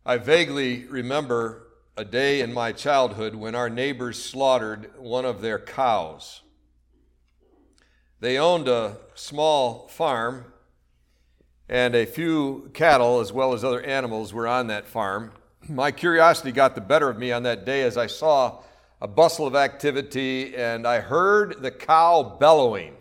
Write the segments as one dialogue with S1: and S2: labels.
S1: I vaguely remember a day in my childhood when our neighbors slaughtered one of their cows. They owned a small farm, and a few cattle as well as other animals were on that farm. My curiosity got the better of me on that day as I saw a bustle of activity and I heard the cow bellowing.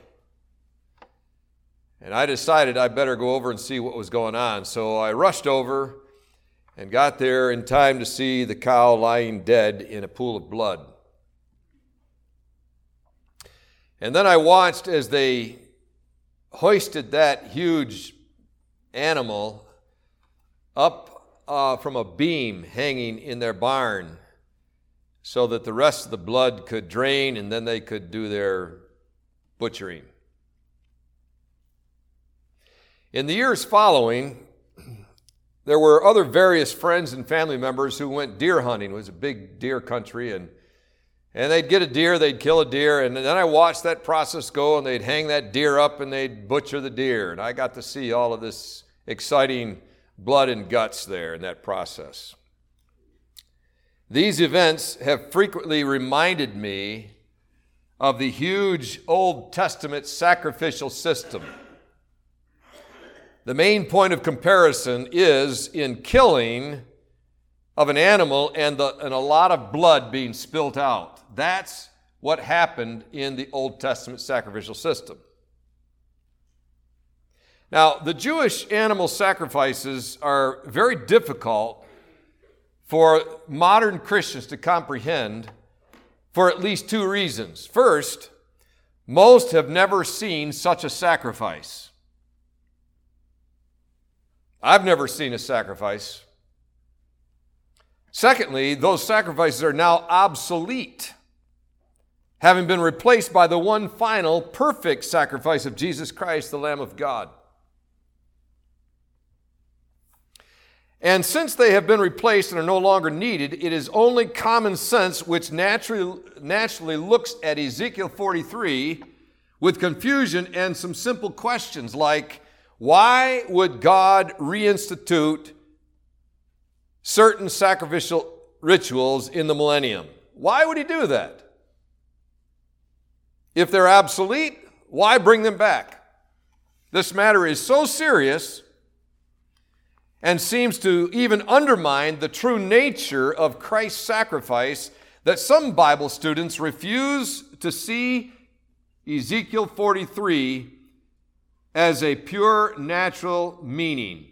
S1: And I decided I better go over and see what was going on. So I rushed over and got there in time to see the cow lying dead in a pool of blood. And then I watched as they hoisted that huge animal up from a beam hanging in their barn so that the rest of the blood could drain and then they could do their butchering. In the years following, there were other various friends and family members who went deer hunting. It was a big deer country, and they'd get a deer, they'd kill a deer, and then I watched that process go, and they'd hang that deer up, and they'd butcher the deer. And I got to see all of this exciting blood and guts there in that process. These events have frequently reminded me of the huge Old Testament sacrificial system. The main point of comparison is in killing of an animal and a lot of blood being spilt out. That's what happened in the Old Testament sacrificial system. Now, the Jewish animal sacrifices are very difficult for modern Christians to comprehend for at least two reasons. First, most have never seen such a sacrifice. I've never seen a sacrifice. Secondly, those sacrifices are now obsolete, having been replaced by the one final perfect sacrifice of Jesus Christ, the Lamb of God. And since they have been replaced and are no longer needed, it is only common sense which naturally looks at Ezekiel 43 with confusion and some simple questions like, why would God reinstitute certain sacrificial rituals in the millennium? Why would he do that? If they're obsolete, why bring them back? This matter is so serious and seems to even undermine the true nature of Christ's sacrifice that some Bible students refuse to see Ezekiel 43 as a pure natural meaning.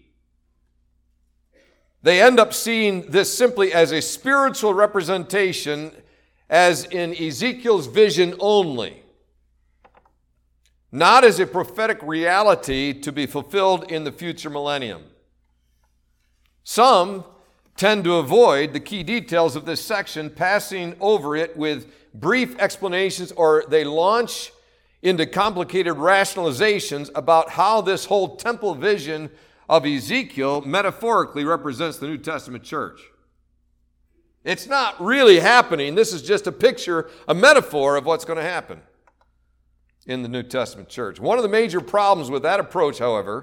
S1: They end up seeing this simply as a spiritual representation, as in Ezekiel's vision only, not as a prophetic reality to be fulfilled in the future millennium. Some tend to avoid the key details of this section, passing over it with brief explanations, or they launch into complicated rationalizations about how this whole temple vision of Ezekiel metaphorically represents the New Testament church. It's not really happening. This is just a picture, a metaphor of what's going to happen in the New Testament church. One of the major problems with that approach, however,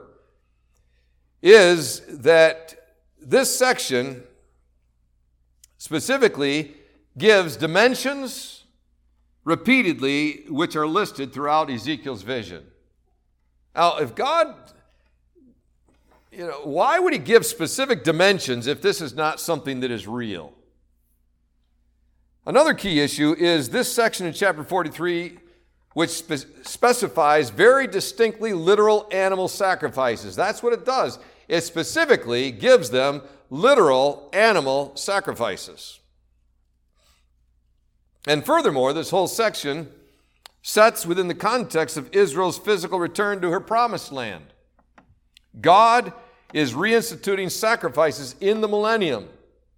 S1: is that this section specifically gives dimensions repeatedly, which are listed throughout Ezekiel's vision. Now, if God, why would he give specific dimensions if this is not something that is real? Another key issue is this section in chapter 43, which specifies very distinctly literal animal sacrifices. That's what it does. It specifically gives them literal animal sacrifices. And furthermore, this whole section sets within the context of Israel's physical return to her promised land. God is reinstituting sacrifices in the millennium.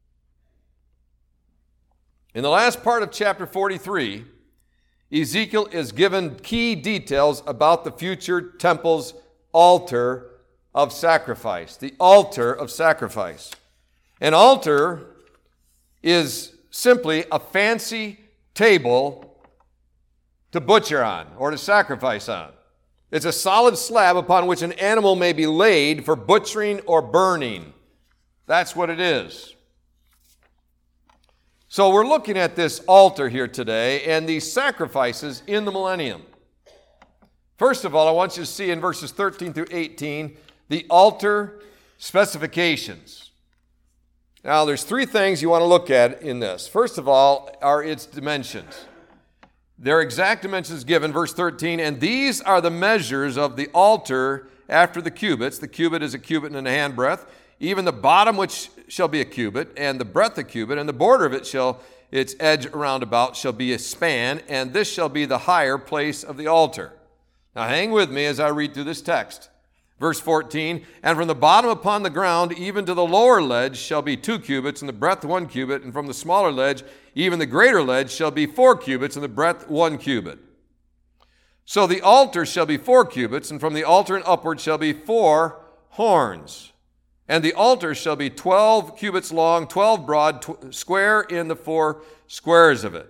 S1: In the last part of chapter 43, Ezekiel is given key details about the future temple's altar of sacrifice. The altar of sacrifice. An altar is simply a fancy table to butcher on or to sacrifice on. It's a solid slab upon which an animal may be laid for butchering or burning. That's what it is. So we're looking at this altar here today and these sacrifices in the millennium. First of all, I want you to see in verses 13 through 18 the altar specifications. Now, there's three things you want to look at in this. First of all are its dimensions. Their exact dimensions given, verse 13, and these are the measures of the altar after the cubits. The cubit is a cubit and a handbreadth. Even the bottom which shall be a cubit, and the breadth a cubit, and the border of it its edge around about shall be a span, and this shall be the higher place of the altar. Now hang with me as I read through this text. Verse 14, and from the bottom upon the ground, even to the lower ledge shall be 2 cubits, and the breadth 1 cubit, and from the smaller ledge, even the greater ledge shall be 4 cubits, and the breadth 1 cubit. So the altar shall be 4 cubits, and from the altar and upward shall be 4 horns. And the altar shall be 12 cubits long, 12 broad, square in the 4 squares of it.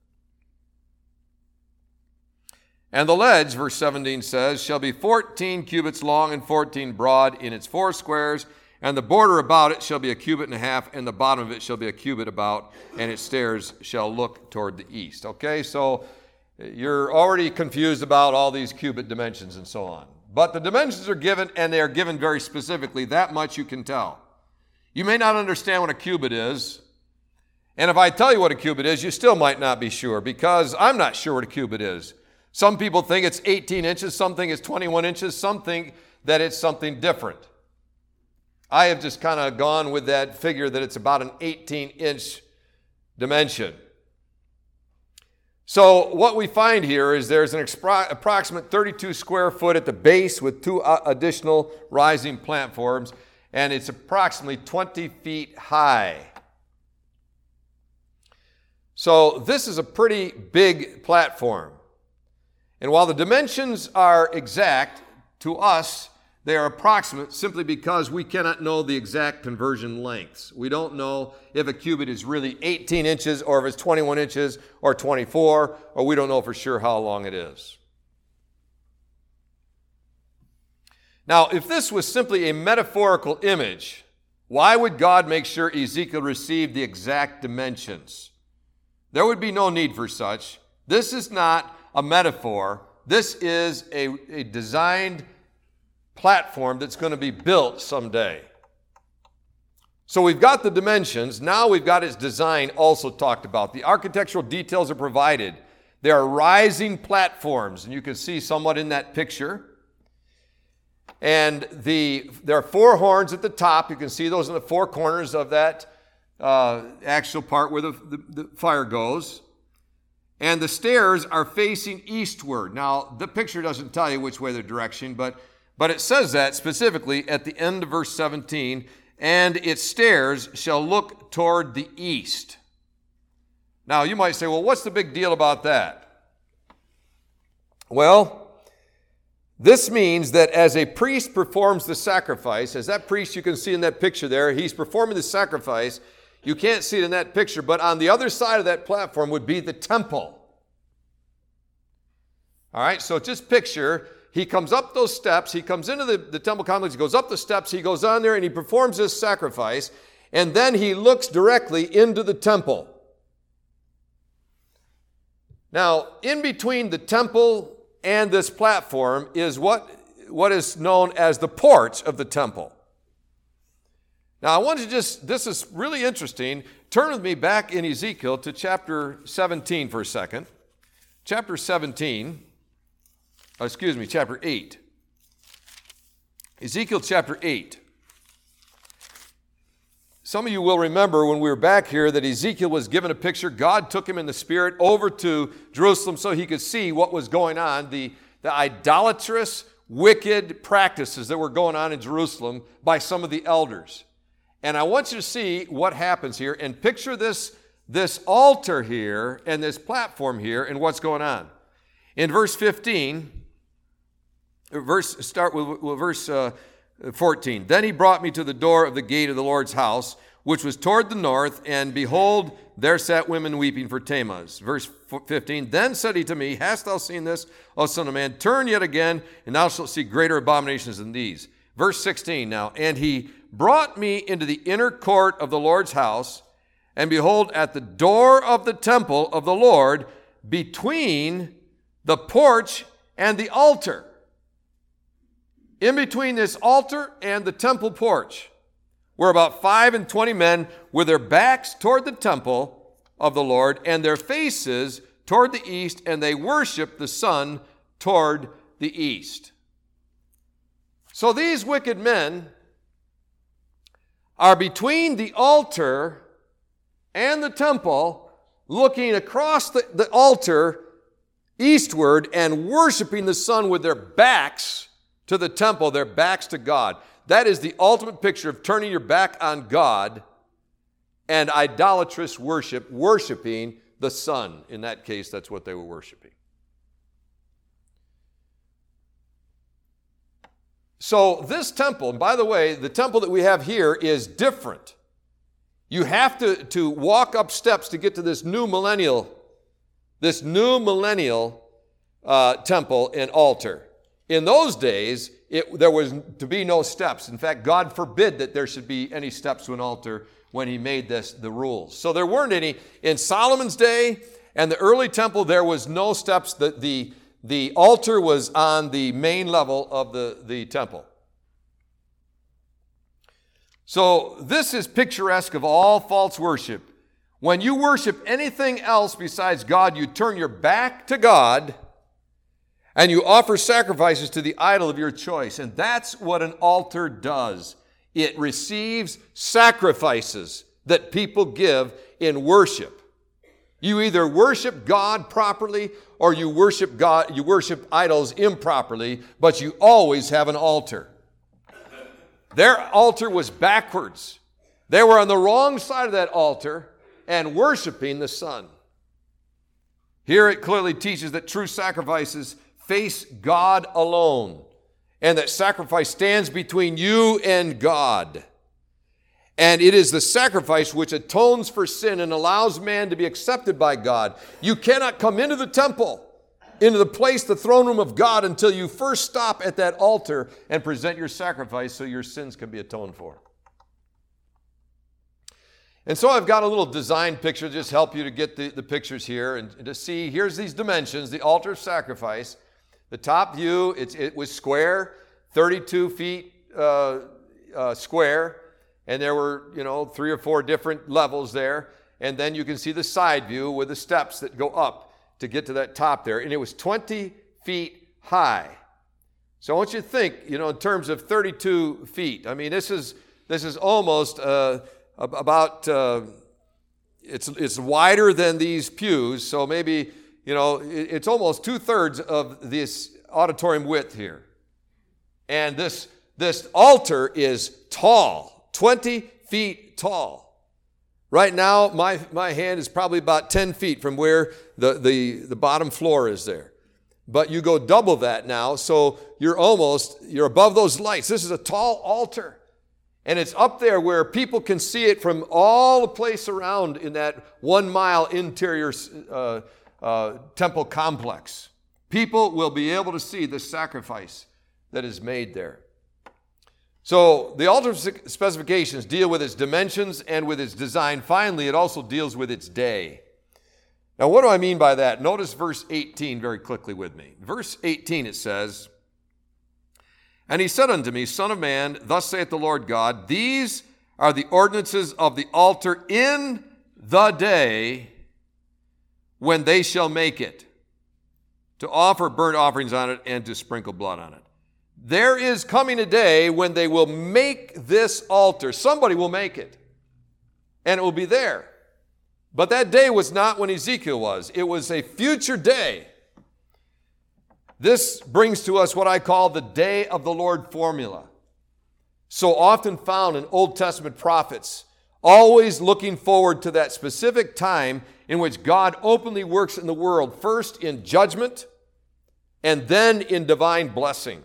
S1: And the ledge, verse 17 says, shall be 14 cubits long and 14 broad in its 4 squares, and the border about it shall be a cubit and a half, and the bottom of it shall be a cubit about, and its stairs shall look toward the east. Okay, so you're already confused about all these cubit dimensions and so on. But the dimensions are given, and they are given very specifically. That much you can tell. You may not understand what a cubit is, and if I tell you what a cubit is, you still might not be sure, because I'm not sure what a cubit is. Some people think it's 18 inches, some think it's 21 inches, some think that it's something different. I have just kind of gone with that figure that it's about an 18-inch dimension. So what we find here is there's an approximate 32 square foot at the base with 2 additional rising platforms, and it's approximately 20 feet high. So this is a pretty big platform. And while the dimensions are exact, to us, they are approximate simply because we cannot know the exact conversion lengths. We don't know if a cubit is really 18 inches or if it's 21 inches or 24, or we don't know for sure how long it is. Now, if this was simply a metaphorical image, why would God make sure Ezekiel received the exact dimensions? There would be no need for such. This is not a metaphor. This is a designed platform that's going to be built someday. So we've got the dimensions. Now we've got its design also talked about. The architectural details are provided. There are rising platforms, and you can see somewhat in that picture. And there are 4 horns at the top. You can see those in the 4 corners of that actual part where the fire goes. And the stairs are facing eastward. Now, the picture doesn't tell you which way the direction, but it says that specifically at the end of verse 17, and its stairs shall look toward the east. Now, you might say, well, what's the big deal about that? Well, this means that as a priest performs the sacrifice, as that priest you can see in that picture there, he's performing the sacrifice. You can't see it in that picture, but on the other side of that platform would be the temple. All right, so just picture, he comes up those steps, he comes into the temple complex, he goes up the steps, he goes on there, and he performs this sacrifice, and then he looks directly into the temple. Now, in between the temple and this platform is what is known as the porch of the temple. Now, I want to this is really interesting. Turn with me back in Ezekiel to chapter 17 for a second. Chapter 8. Ezekiel chapter 8. Some of you will remember when we were back here that Ezekiel was given a picture. God took him in the spirit over to Jerusalem so he could see what was going on, the idolatrous, wicked practices that were going on in Jerusalem by some of the elders. And I want you to see what happens here and picture this altar here and this platform here and what's going on. In verse 15, start with verse 14. Then he brought me to the door of the gate of the Lord's house, which was toward the north, and behold, there sat women weeping for Tammuz. Verse 15, then said he to me, hast thou seen this, O son of man? Turn yet again, and thou shalt see greater abominations than these. Verse 16 now, and he brought me into the inner court of the Lord's house, and behold, at the door of the temple of the Lord, between the porch and the altar. In between this altar and the temple porch were about 25 men with their backs toward the temple of the Lord and their faces toward the east, and they worshiped the sun toward the east. So these wicked men are between the altar and the temple, looking across the altar eastward and worshiping the sun with their backs to the temple, their backs to God. That is the ultimate picture of turning your back on God and idolatrous worship, worshiping the sun. In that case, that's what they were worshiping. So this temple, and by the way, the temple that we have here is different. You have to walk up steps to get to this new millennial temple and altar. In those days, there was to be no steps. In fact, God forbid that there should be any steps to an altar when he made the rules. So there weren't any. In Solomon's day and the early temple, there was no steps. The altar was on the main level of the temple. So this is picturesque of all false worship. When you worship anything else besides God, you turn your back to God and you offer sacrifices to the idol of your choice. And that's what an altar does. It receives sacrifices that people give in worship. You either worship God properly or you worship idols improperly, but you always have an altar. Their altar was backwards. They were on the wrong side of that altar and worshiping the sun. Here it clearly teaches that true sacrifices face God alone, and that sacrifice stands between you and God. And it is the sacrifice which atones for sin and allows man to be accepted by God. You cannot come into the temple, into the place, the throne room of God, until you first stop at that altar and present your sacrifice so your sins can be atoned for. And so I've got a little design picture to just help you to get the pictures here and to see, here's these dimensions, the altar of sacrifice. The top view, it was square, 32 feet square, and there were, 3 or 4 different levels there. And then you can see the side view with the steps that go up to get to that top there. And it was 20 feet high. So I want you to think, in terms of 32 feet. I mean, this is almost about, it's wider than these pews. So maybe, it's almost 2/3 of this auditorium width here. And this altar is tall, 20 feet tall. Right now, my hand is probably about 10 feet from where the bottom floor is there. But you go double that now, so you're above those lights. This is a tall altar. And it's up there where people can see it from all the place around in that 1 mile interior temple complex. People will be able to see the sacrifice that is made there. So the altar specifications deal with its dimensions and with its design. Finally, it also deals with its day. Now, what do I mean by that? Notice verse 18 very quickly with me. Verse 18, it says, "And he said unto me, Son of man, thus saith the Lord God, these are the ordinances of the altar in the day when they shall make it, to offer burnt offerings on it and to sprinkle blood on it." There is coming a day when they will make this altar. Somebody will make it, and it will be there. But that day was not when Ezekiel was. It was a future day. This brings to us what I call the day of the Lord formula. So often found in Old Testament prophets, always looking forward to that specific time in which God openly works in the world, first in judgment and then in divine blessing.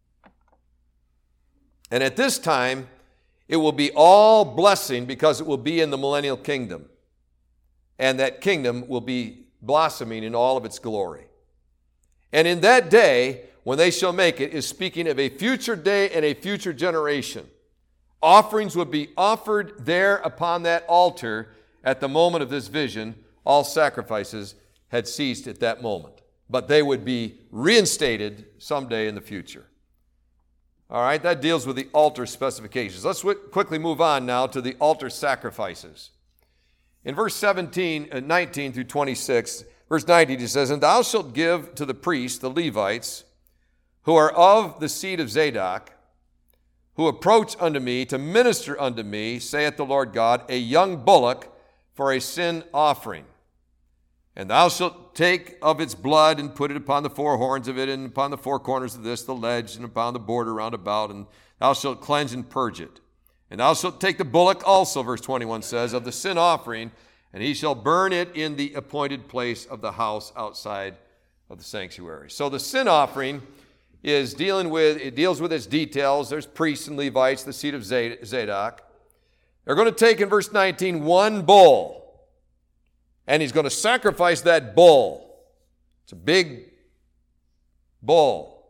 S1: And at this time, it will be all blessing because it will be in the millennial kingdom. And that kingdom will be blossoming in all of its glory. And in that day, when they shall make it, is speaking of a future day and a future generation. Offerings would be offered there upon that altar at the moment of this vision. All sacrifices had ceased at that moment, but they would be reinstated someday in the future. All right, that deals with the altar specifications. Let's quickly move on now to the altar sacrifices. In verse 19 through 26, verse 19, he says, "And thou shalt give to the priests, the Levites, who are of the seed of Zadok, who approach unto me to minister unto me, saith the Lord God, a young bullock for a sin offering. And thou shalt take of its blood and put it upon the four horns of it and upon the four corners of this, the ledge, and upon the border round about, and thou shalt cleanse and purge it. And thou shalt take the bullock also," verse 21 says, "of the sin offering, and he shall burn it in the appointed place of the house outside of the sanctuary." So the sin offering deals with its details. There's priests and Levites, the seed of Zadok. They're going to take in verse 19 one bull, and he's going to sacrifice that bull. It's a big bull.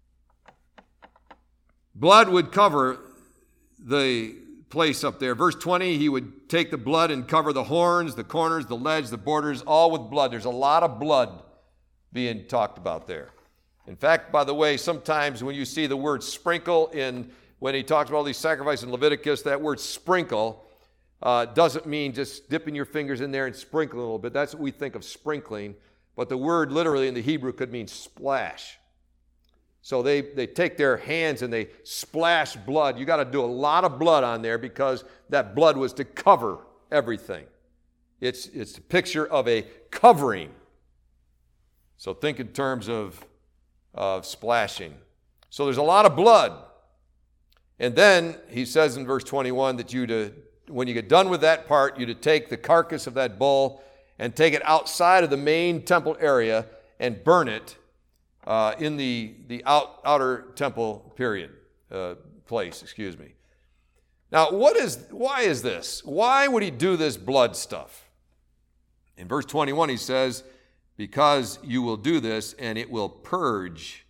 S1: Blood would cover the place up there. Verse 20, he would take the blood and cover the horns, the corners, the ledge, the borders, all with blood. There's a lot of blood being talked about there. In fact, by the way, sometimes when you see the word sprinkle when he talks about all these sacrifices in Leviticus, that word sprinkle doesn't mean just dipping your fingers in there and sprinkling a little bit. That's what we think of sprinkling. But the word literally in the Hebrew could mean splash. So they take their hands and they splash blood. You got to do a lot of blood on there because that blood was to cover everything. It's a picture of a covering. So think in terms of splashing. So there's a lot of blood. And then he says in verse 21 that when you get done with that part, you to take the carcass of that bull and take it outside of the main temple area and burn it in the outer temple place. Now, why is this? Why would he do this blood stuff? In verse 21, he says, "Because you will do this, and it will purge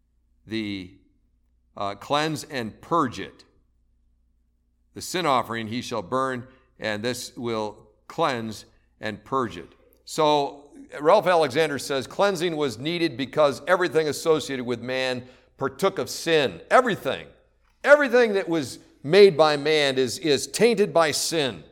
S1: cleanse and purge it. The sin offering he shall burn, and this will cleanse and purge it." So Ralph Alexander says cleansing was needed because everything associated with man partook of sin. Everything that was made by man is tainted by sin.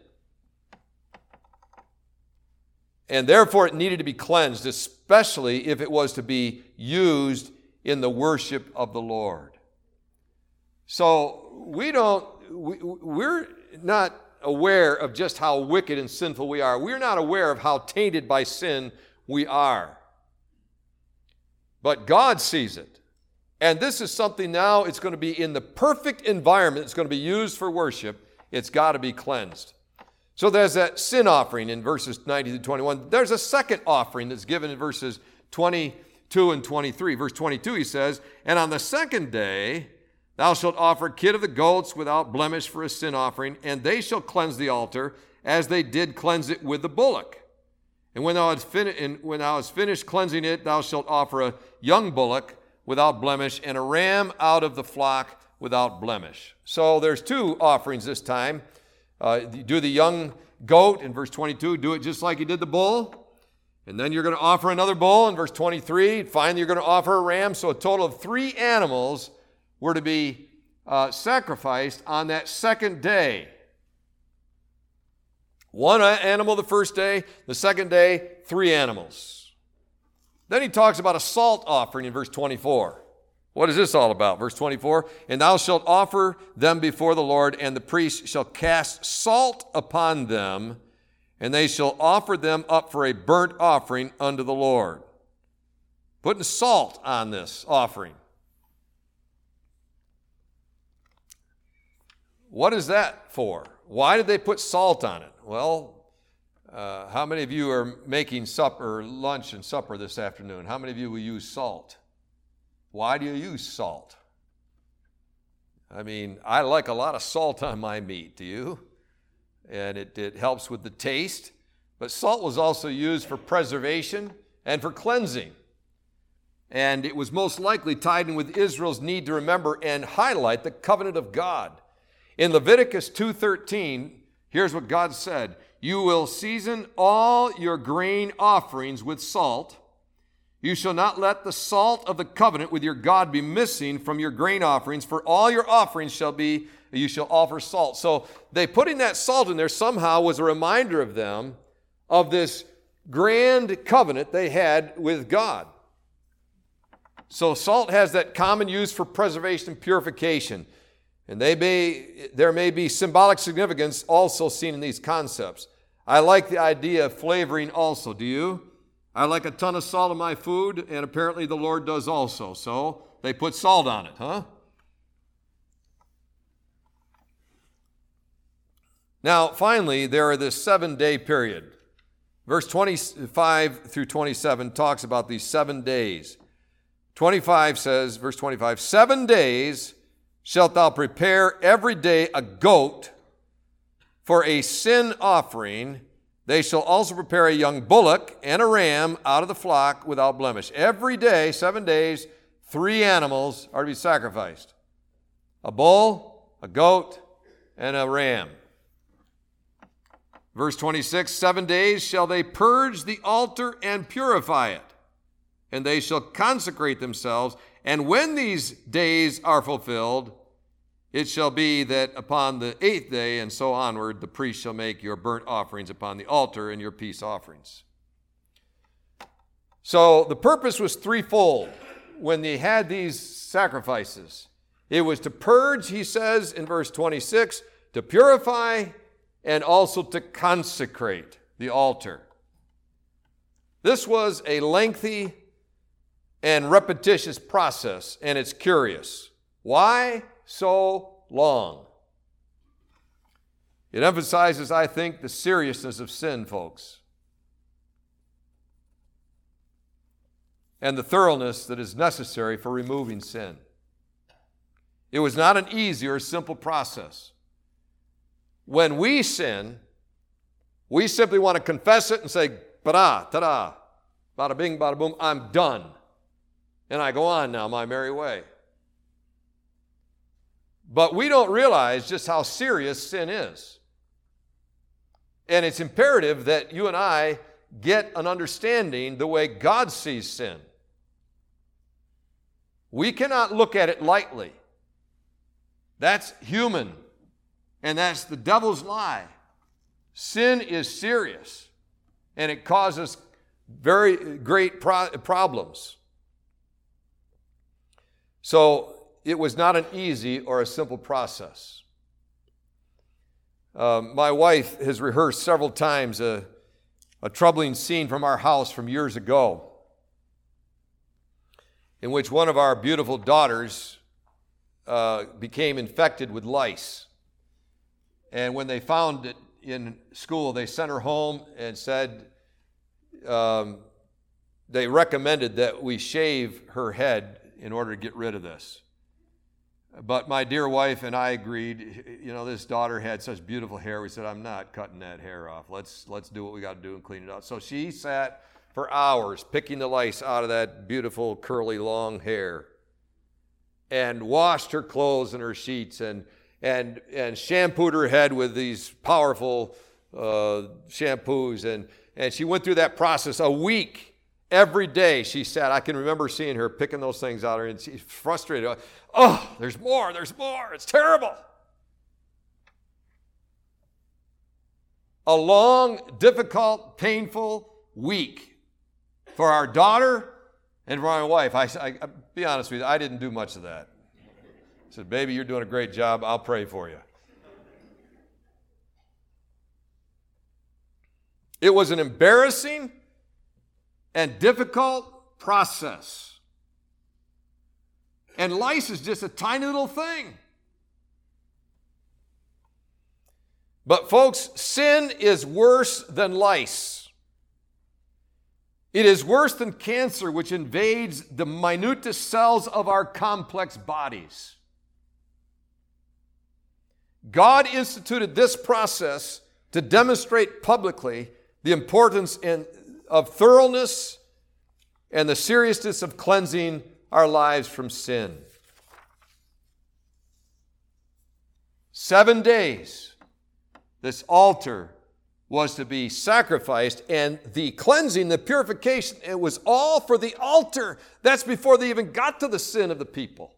S1: And therefore it needed to be cleansed, especially if it was to be used in the worship of the Lord. So we're not aware of just how wicked and sinful we are. We're not aware of how tainted by sin we are. But God sees it. And this is something now, it's going to be in the perfect environment. It's going to be used for worship. It's got to be cleansed. So there's that sin offering in verses 90 to 21. There's a second offering that's given in verses 22 and 23. Verse 22, he says, "And on the second day thou shalt offer a kid of the goats without blemish for a sin offering, and they shall cleanse the altar as they did cleanse it with the bullock. And when thou hast finished cleansing it, thou shalt offer a young bullock without blemish, and a ram out of the flock without blemish." So there's two offerings this time. You do the young goat in verse 22, do it just like you did the bull. And then you're going to offer another bull in verse 23. Finally, you're going to offer a ram. So a total of 3 animals were to be sacrificed on that second day. One animal the first day, the second day, 3 animals. Then he talks about a salt offering in verse 24. What is this all about? Verse 24, "And thou shalt offer them before the Lord, and the priest shall cast salt upon them, and they shall offer them up for a burnt offering unto the Lord." Putting salt on this offering. What is that for? Why did they put salt on it? Well, how many of you are making lunch and supper this afternoon? How many of you will use salt? Why do you use salt? I mean, I like a lot of salt on my meat, do you? And it helps with the taste. But salt was also used for preservation and for cleansing. And it was most likely tied in with Israel's need to remember and highlight the covenant of God. In Leviticus 2:13, here's what God said: "You will season all your grain offerings with salt. You shall not let the salt of the covenant with your God be missing from your grain offerings, for all your offerings you shall offer salt." So they putting that salt in there somehow was a reminder of them of this grand covenant they had with God. So salt has that common use for preservation and purification. And there may be symbolic significance also seen in these concepts. I like the idea of flavoring also. Do you? I like a ton of salt in my food, and apparently the Lord does also. So they put salt on it, huh? Now, finally, there are this 7-day period. Verse 25 through 27 talks about these 7 days. 25 says, verse 25, 7 days shalt thou prepare every day a goat for a sin offering. They shall also prepare a young bullock and a ram out of the flock without blemish. Every day, 7 days, 3 animals are to be sacrificed: a bull, a goat, and a ram. Verse 26, 7 days shall they purge the altar and purify it, and they shall consecrate themselves. And when these days are fulfilled, it shall be that upon the 8th day and so onward, the priest shall make your burnt offerings upon the altar and your peace offerings. So the purpose was threefold when they had these sacrifices. It was to purge, he says in verse 26, to purify, and also to consecrate the altar. This was a lengthy and repetitious process, and it's curious. Why so long? It emphasizes, I think, the seriousness of sin, folks, and the thoroughness that is necessary for removing sin. It was not an easy or simple process. When we sin, we simply want to confess it and say, "Ba-da, ta-da, bada bing, bada boom, I'm done. And I go on now my merry way." But we don't realize just how serious sin is. And it's imperative that you and I get an understanding the way God sees sin. We cannot look at it lightly. That's human. And that's the devil's lie. Sin is serious, and it causes very great problems. So it was not an easy or a simple process. My wife has rehearsed several times a troubling scene from our house from years ago, in which one of our beautiful daughters became infected with lice. And when they found it in school, they sent her home and said they recommended that we shave her head in order to get rid of this. But my dear wife and I agreed. You know, this daughter had such beautiful hair. We said, "I'm not cutting that hair off. Let's do what we got to do and clean it out." So she sat for hours picking the lice out of that beautiful curly long hair, and washed her clothes and her sheets, and shampooed her head with these powerful shampoos. And she went through that process a week. Every day she sat. I can remember seeing her picking those things out, and she's frustrated. "Oh, there's more. It's terrible." A long, difficult, painful week for our daughter and for my wife. I be honest with you, I didn't do much of that. I said, "Baby, you're doing a great job. I'll pray for you." It was an embarrassing and difficult process. And lice is just a tiny little thing. But folks, sin is worse than lice. It is worse than cancer, which invades the minutest cells of our complex bodies. God instituted this process to demonstrate publicly the importance of thoroughness and the seriousness of cleansing our lives from sin. 7 days, this altar was to be sacrificed, and the cleansing, the purification, it was all for the altar. That's before they even got to the sin of the people.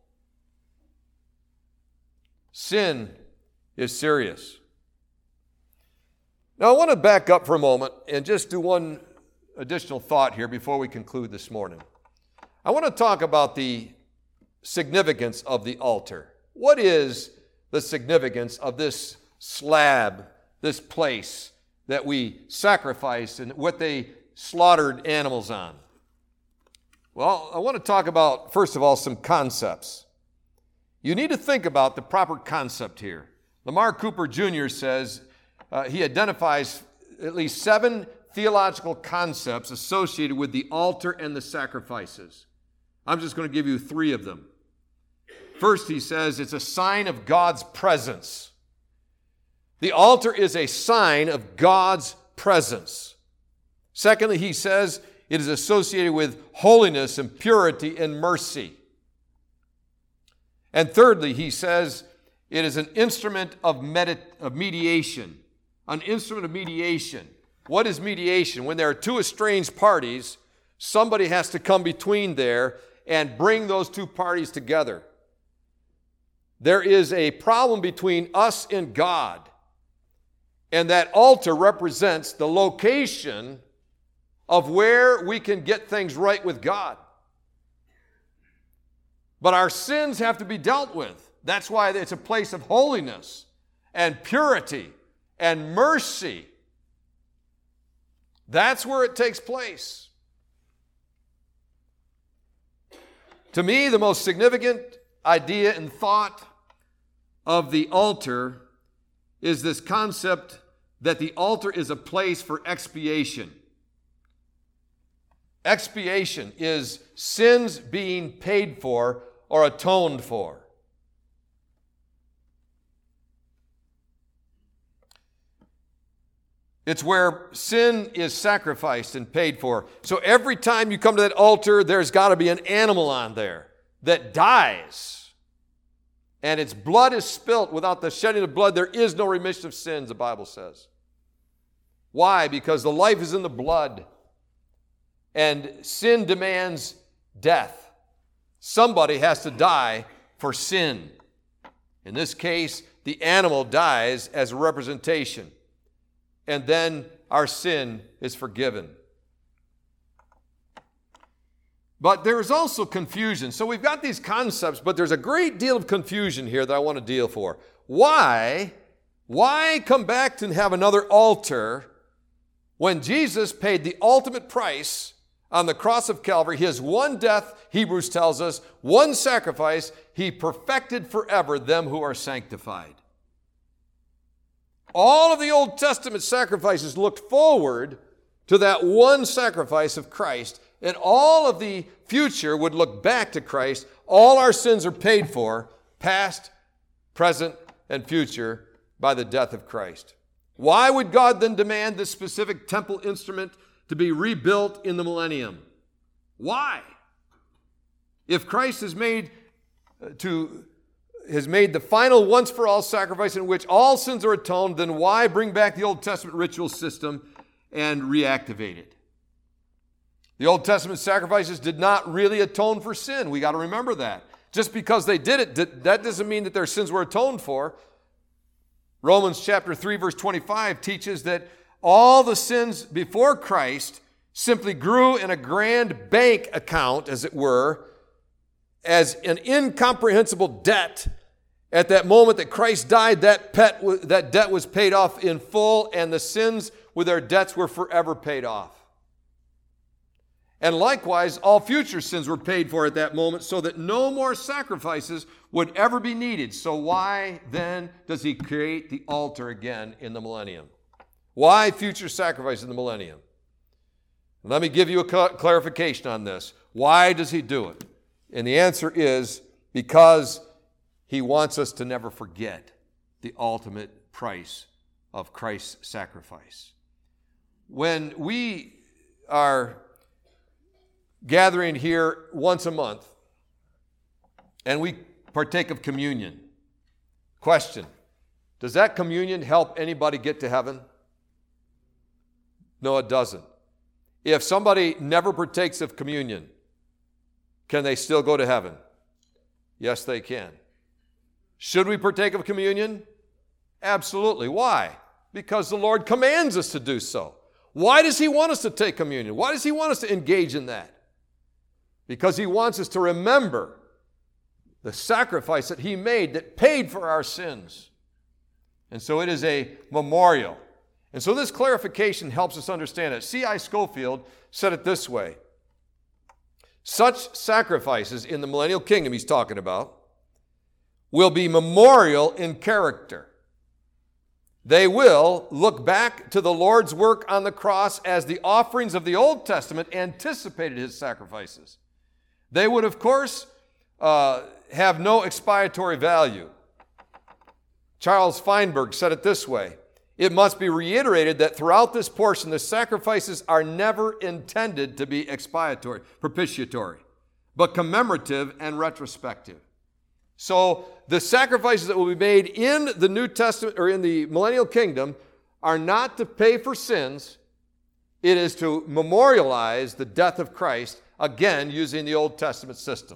S1: Sin is serious. Now, I want to back up for a moment and just do one additional thought here before we conclude this morning. I want to talk about the significance of the altar. What is the significance of this slab, this place that we sacrificed and what they slaughtered animals on? Well, I want to talk about, first of all, some concepts. You need to think about the proper concept here. Lamar Cooper Jr. says he identifies at least 7 theological concepts associated with the altar and the sacrifices. I'm just going to give you 3 of them. First, he says it's a sign of God's presence. The altar is a sign of God's presence. Secondly, he says it is associated with holiness and purity and mercy. And thirdly, he says it is an instrument of mediation. An instrument of mediation. What is mediation? When there are 2 estranged parties, somebody has to come between there and bring those 2 parties together. There is a problem between us and God, and that altar represents the location of where we can get things right with God. But our sins have to be dealt with. That's why it's a place of holiness and purity and mercy. That's where it takes place. To me, the most significant idea and thought of the altar is this concept that the altar is a place for expiation. Expiation is sins being paid for or atoned for. It's where sin is sacrificed and paid for. So every time you come to that altar, there's got to be an animal on there that dies. And its blood is spilt. Without the shedding of blood, there is no remission of sins, the Bible says. Why? Because the life is in the blood. And sin demands death. Somebody has to die for sin. In this case, the animal dies as a representation. And then our sin is forgiven. But there is also confusion. So we've got these concepts, but there's a great deal of confusion here that I want to deal for. Why come back to have another altar when Jesus paid the ultimate price on the cross of Calvary? His one death, Hebrews tells us, one sacrifice, he perfected forever them who are sanctified. All of the Old Testament sacrifices looked forward to that one sacrifice of Christ, and all of the future would look back to Christ. All our sins are paid for, past, present, and future, by the death of Christ. Why would God then demand this specific temple instrument to be rebuilt in the millennium? Why? If Christ has made the final once-for-all sacrifice in which all sins are atoned, then why bring back the Old Testament ritual system and reactivate it? The Old Testament sacrifices did not really atone for sin. We got to remember that. Just because they did it, that doesn't mean that their sins were atoned for. Romans chapter 3, verse 25 teaches that all the sins before Christ simply grew in a grand bank account, as it were, as an incomprehensible debt. At that moment that Christ died, that debt was paid off in full, and the sins with their debts were forever paid off. And likewise, all future sins were paid for at that moment, so that no more sacrifices would ever be needed. So why then does he create the altar again in the millennium? Why future sacrifice in the millennium? Let me give you a clarification on this. Why does he do it? And the answer is because he wants us to never forget the ultimate price of Christ's sacrifice. When we are gathering here once a month and we partake of communion. Question, does that communion help anybody get to heaven? No, it doesn't. If somebody never partakes of communion, can they still go to heaven? Yes, they can. Should we partake of communion? Absolutely. Why? Because the Lord commands us to do so. Why does He want us to take communion? Why does He want us to engage in that? Because He wants us to remember the sacrifice that He made that paid for our sins. And so it is a memorial. And so this clarification helps us understand it. C.I. Scofield said it this way. Such sacrifices in the millennial kingdom he's talking about will be memorial in character. They will look back to the Lord's work on the cross as the offerings of the Old Testament anticipated His sacrifices. They would, of course, have no expiatory value. Charles Feinberg said it this way. It must be reiterated that throughout this portion, the sacrifices are never intended to be expiatory, propitiatory, but commemorative and retrospective. So the sacrifices that will be made in the New Testament or in the millennial kingdom are not to pay for sins. It is to memorialize the death of Christ, again, using the Old Testament system.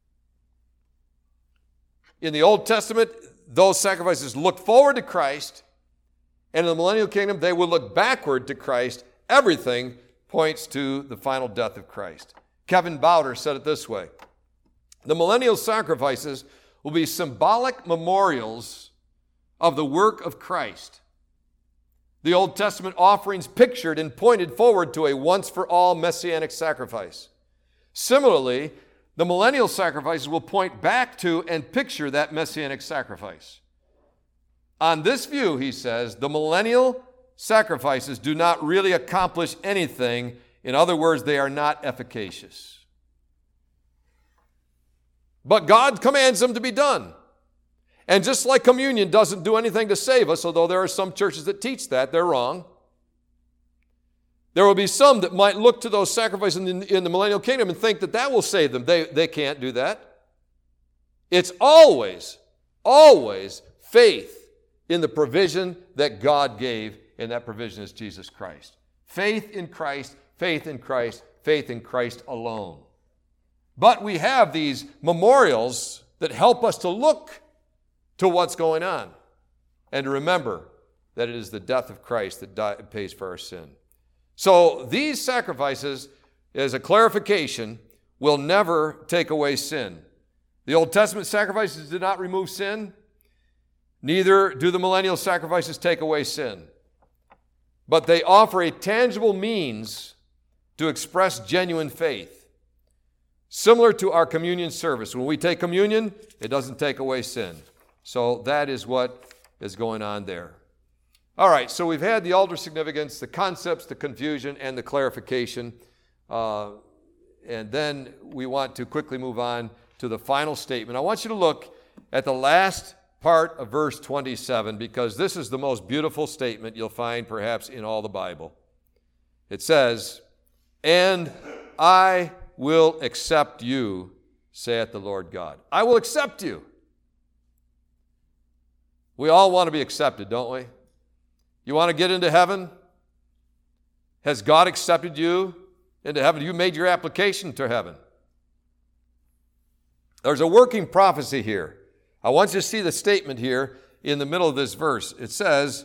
S1: In the Old Testament, those sacrifices look forward to Christ, and in the millennial kingdom, they will look backward to Christ. Everything points to the final death of Christ. Kevin Bowder said it this way. The millennial sacrifices will be symbolic memorials of the work of Christ. The Old Testament offerings pictured and pointed forward to a once-for-all messianic sacrifice. Similarly, the millennial sacrifices will point back to and picture that messianic sacrifice. On this view, he says, the millennial sacrifices do not really accomplish anything. In other words, they are not efficacious. But God commands them to be done. And just like communion doesn't do anything to save us, although there are some churches that teach that, they're wrong. There will be some that might look to those sacrifices in the millennial kingdom and think that that will save them. They can't do that. It's always faith in the provision that God gave, and that provision is Jesus Christ. Faith in Christ, faith in Christ, faith in Christ alone. But we have these memorials that help us to look to what's going on and to remember that it is the death of Christ that pays for our sin. So these sacrifices, as a clarification, will never take away sin. The Old Testament sacrifices did not remove sin. Neither do the millennial sacrifices take away sin. But they offer a tangible means to express genuine faith. Similar to our communion service. When we take communion, it doesn't take away sin. So that is what is going on there. All right, so we've had the altar significance, the concepts, the confusion, and the clarification. And then we want to quickly move on to the final statement. I want you to look at the last part of verse 27, because this is the most beautiful statement you'll find perhaps in all the Bible. It says, "And I will accept you, saith the Lord God." I will accept you. We all want to be accepted, don't we? You want to get into heaven? Has God accepted you into heaven? You made your application to heaven. There's a working prophecy here. I want you to see the statement here in the middle of this verse. It says,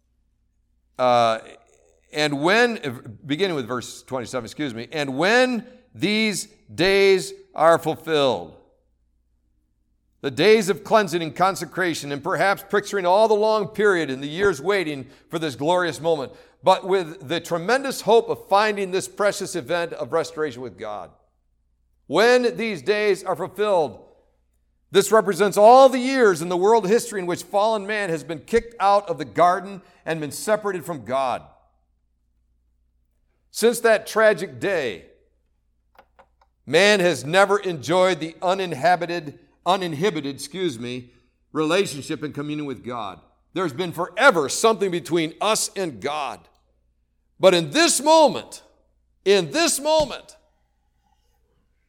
S1: and when, beginning with verse 27, and when these days are fulfilled, the days of cleansing and consecration, and perhaps picturing all the long period and the years waiting for this glorious moment, but with the tremendous hope of finding this precious event of restoration with God. When these days are fulfilled, this represents all the years in the world history in which fallen man has been kicked out of the garden and been separated from God. Since that tragic day, man has never enjoyed the uninhibited relationship and communion with God. There's been forever something between us and God. But in this moment,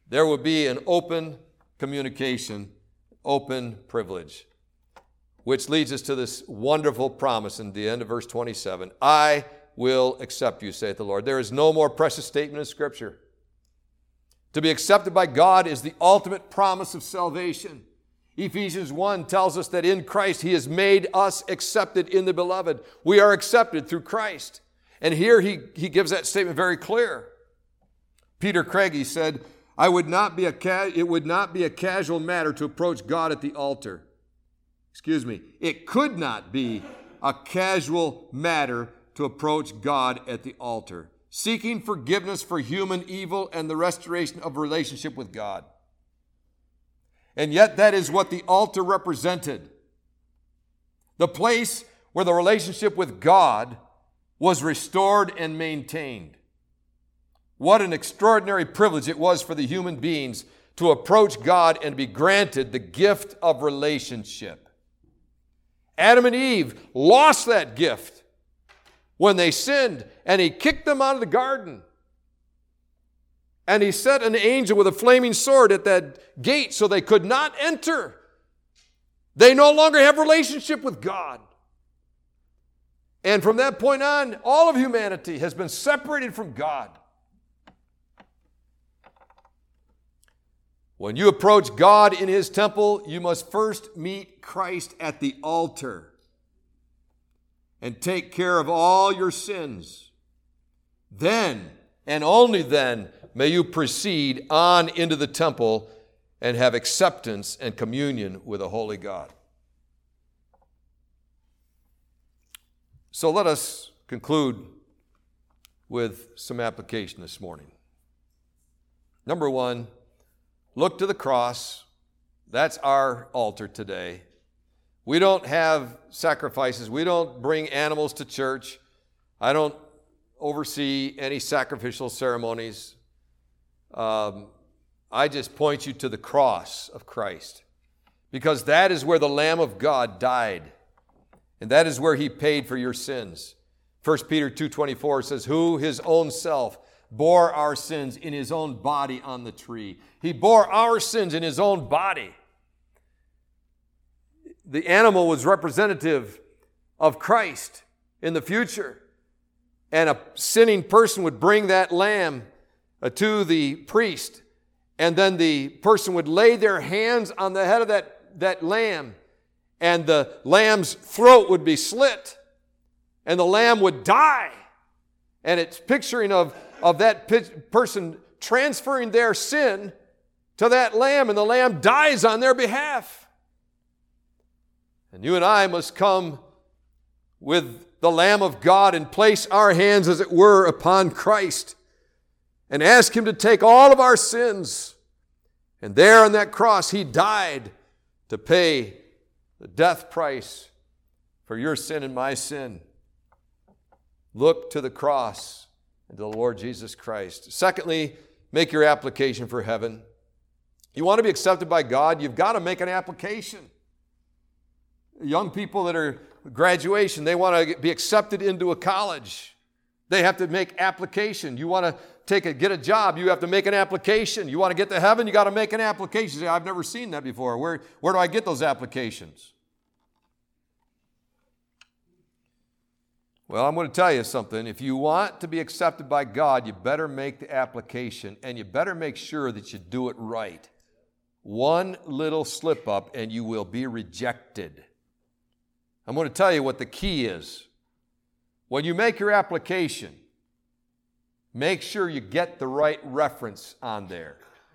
S1: there would be an open communication, open privilege, which leads us to this wonderful promise in the end of verse 27. I will accept you, saith the Lord. There is no more precious statement in Scripture. To be accepted by God is the ultimate promise of salvation. Ephesians 1 tells us that in Christ He has made us accepted in the Beloved. We are accepted through Christ. And here he gives that statement very clear. Peter Craigie said, it would not be a casual matter to approach God at the altar. It could not be a casual matter to approach God at the altar, seeking forgiveness for human evil and the restoration of a relationship with God. And yet that is what the altar represented. The place where the relationship with God was restored and maintained. What an extraordinary privilege it was for the human beings to approach God and be granted the gift of relationship. Adam and Eve lost that gift when they sinned, and He kicked them out of the garden. And He set an angel with a flaming sword at that gate so they could not enter. They no longer have relationship with God. And from that point on, all of humanity has been separated from God. When you approach God in His temple, you must first meet Christ at the altar and take care of all your sins. Then, and only then, may you proceed on into the temple and have acceptance and communion with a holy God. So let us conclude with some application this morning. Number one, look to the cross. That's our altar today. We don't have sacrifices. We don't bring animals to church. I don't oversee any sacrificial ceremonies. I just point you to the cross of Christ, because that is where the Lamb of God died, and that is where He paid for your sins. 1 Peter 2:24 says, who His own self bore our sins in His own body on the tree. He bore our sins in His own body. The animal was representative of Christ in the future. And a sinning person would bring that lamb to the priest, and then the person would lay their hands on the head of that lamb, and the lamb's throat would be slit, and the lamb would die. And it's picturing of that person transferring their sin to that lamb, and the lamb dies on their behalf. And you and I must come with the Lamb of God and place our hands, as it were, upon Christ and ask Him to take all of our sins. And there on that cross, He died to pay the death price for your sin and my sin. Look to the cross and to the Lord Jesus Christ. Secondly, make your application for heaven. You want to be accepted by God, you've got to make an application. Young people that are graduation, they want to be accepted into a college. They have to make application. You want to get a job, you have to make an application. You want to get to heaven, you got to make an application. You say, I've never seen that before. Where do I get those applications? Well, I'm going to tell you something. If you want to be accepted by God, you better make the application, and you better make sure that you do it right. One little slip up and you will be rejected. I'm going to tell you what the key is. When you make your application, make sure you get the right reference on there.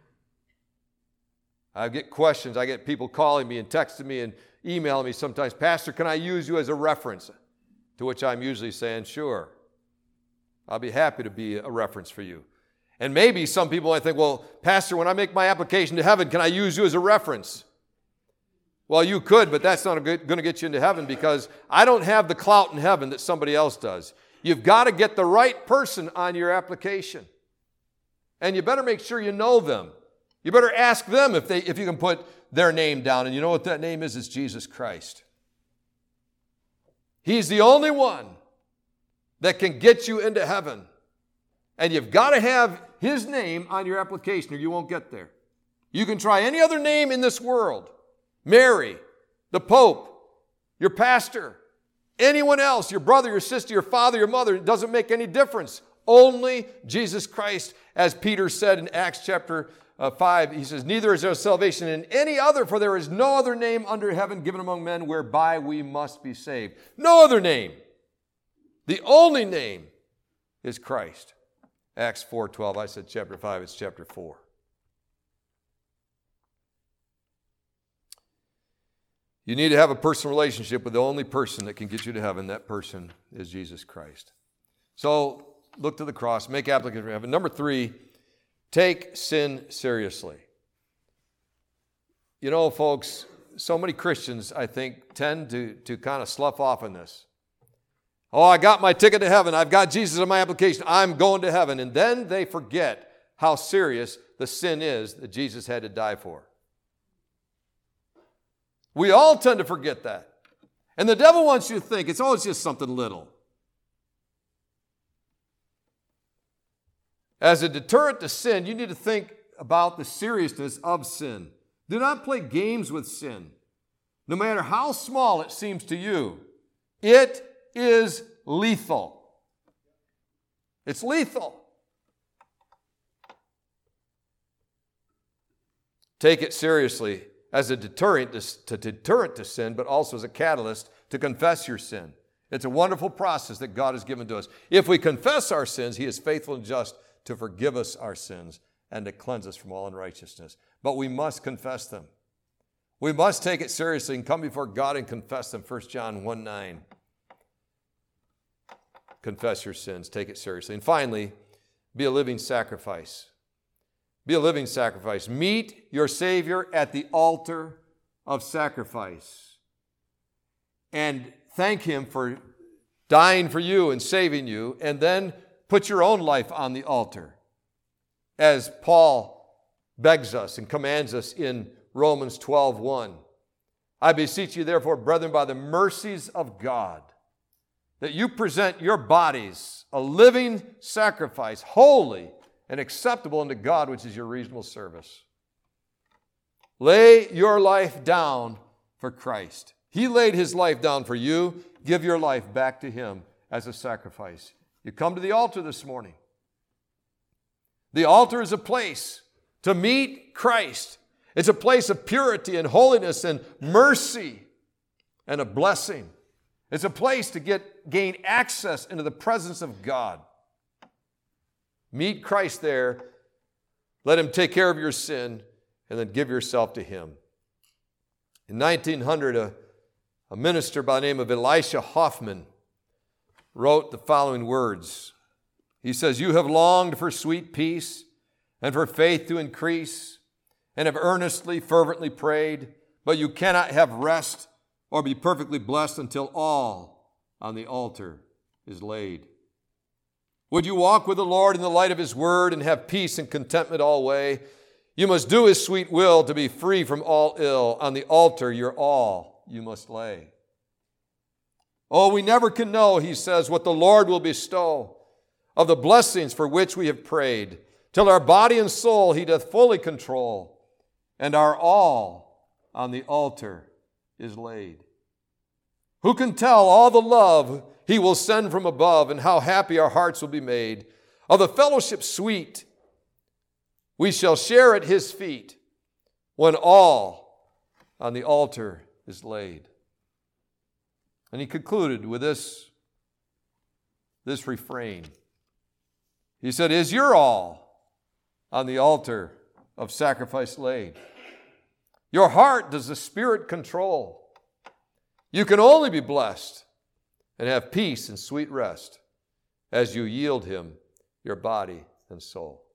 S1: I get questions. I get people calling me and texting me and emailing me sometimes. Pastor, can I use you as a reference? To which I'm usually saying, sure. I'll be happy to be a reference for you. And maybe some people might think, well, Pastor, when I make my application to heaven, can I use you as a reference? Well, you could, but that's not going to get you into heaven, because I don't have the clout in heaven that somebody else does. You've got to get the right person on your application. And you better make sure you know them. You better ask them if you can put their name down. And you know what that name is? It's Jesus Christ. He's the only one that can get you into heaven. And you've got to have His name on your application or you won't get there. You can try any other name in this world. Mary, the Pope, your pastor, anyone else, your brother, your sister, your father, your mother. It doesn't make any difference. Only Jesus Christ, as Peter said in Acts chapter 5, he says, neither is there salvation in any other, for there is no other name under heaven given among men whereby we must be saved. No other name. The only name is Christ. Acts 4:12. I said chapter 5, it's chapter 4. You need to have a personal relationship with the only person that can get you to heaven. That person is Jesus Christ. So look to the cross, make application for heaven. Number 3, take sin seriously. You know, folks, so many Christians, I think, tend to kind of slough off in this. Oh, I got my ticket to heaven. I've got Jesus on my application. I'm going to heaven. And then they forget how serious the sin is that Jesus had to die for. We all tend to forget that. And the devil wants you to think it's always just something little. As a deterrent to sin, you need to think about the seriousness of sin. Do not play games with sin. No matter how small it seems to you, it is lethal. It's lethal. Take it seriously as a deterrent to sin, but also as a catalyst to confess your sin. It's a wonderful process that God has given to us. If we confess our sins, He is faithful and just to forgive us our sins and to cleanse us from all unrighteousness. But we must confess them. We must take it seriously and come before God and confess them. 1 John 1:9. Confess your sins, take it seriously. And finally, be a living sacrifice. Be a living sacrifice. Meet your Savior at the altar of sacrifice. And thank Him for dying for you and saving you. And then put your own life on the altar. As Paul begs us and commands us in Romans 12:1. I beseech you therefore, brethren, by the mercies of God, that you present your bodies a living sacrifice, holy and acceptable unto God, which is your reasonable service. Lay your life down for Christ. He laid His life down for you. Give your life back to Him as a sacrifice. You come to the altar this morning. The altar is a place to meet Christ. It's a place of purity and holiness and mercy and a blessing. It's a place to gain access into the presence of God. Meet Christ there. Let Him take care of your sin and then give yourself to Him. In 1900, a minister by the name of Elisha Hoffman wrote the following words. He says, "You have longed for sweet peace and for faith to increase and have earnestly, fervently prayed, but you cannot have rest or be perfectly blessed until all on the altar is laid. Would you walk with the Lord in the light of His word and have peace and contentment always? You must do His sweet will to be free from all ill. On the altar, your all you must lay. Oh, we never can know," he says, "what the Lord will bestow of the blessings for which we have prayed, till our body and soul He doth fully control, and our all on the altar is laid. Who can tell all the love He will send from above, and how happy our hearts will be made? Of the fellowship sweet we shall share at His feet, when all on the altar is laid." And he concluded with this refrain. He said, "Is your all on the altar of sacrifice laid? Your heart does the Spirit control. You can only be blessed and have peace and sweet rest as you yield Him your body and soul."